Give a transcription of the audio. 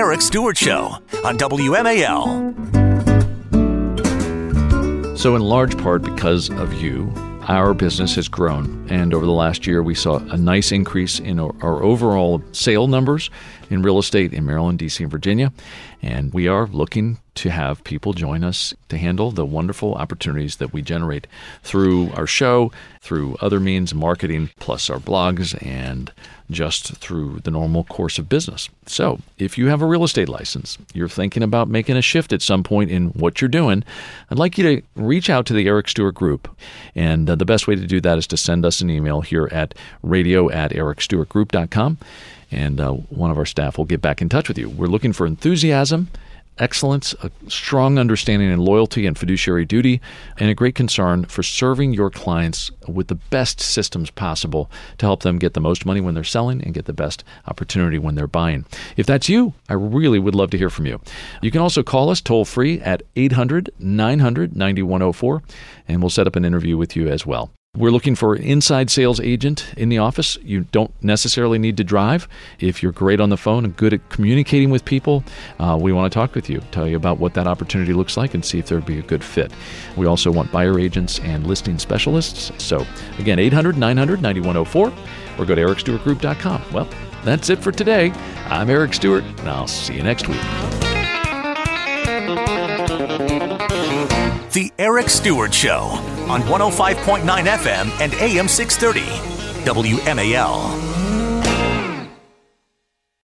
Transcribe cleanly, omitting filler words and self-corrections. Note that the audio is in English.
Eric Stewart Show on WMAL. So in large part because of you, our business has grown. And over the last year, we saw a nice increase in our overall sale numbers in real estate in Maryland, D.C., and Virginia. And we are looking to have people join us to handle the wonderful opportunities that we generate through our show, through other means, marketing, plus our blogs, and just through the normal course of business. So if you have a real estate license, you're thinking about making a shift at some point in what you're doing, I'd like you to reach out to the Eric Stewart Group. And the best way to do that is to send us an email here at radio@ericstewartgroup.com. And one of our staff will get back in touch with you. We're looking for enthusiasm, excellence, a strong understanding and loyalty and fiduciary duty, and a great concern for serving your clients with the best systems possible to help them get the most money when they're selling and get the best opportunity when they're buying. If that's you, I really would love to hear from you. You can also call us toll-free at 800-900-9104, and we'll set up an interview with you as well. We're looking for an inside sales agent in the office. You don't necessarily need to drive. If you're great on the phone and good at communicating with people, we want to talk with you, tell you about what that opportunity looks like and see if there'd be a good fit. We also want buyer agents and listing specialists. So again, 800-900-9104 or go to ericstewartgroup.com. Well, that's it for today. I'm Eric Stewart, and I'll see you next week. The Eric Stewart Show on 105.9 FM and AM 630 WMAL.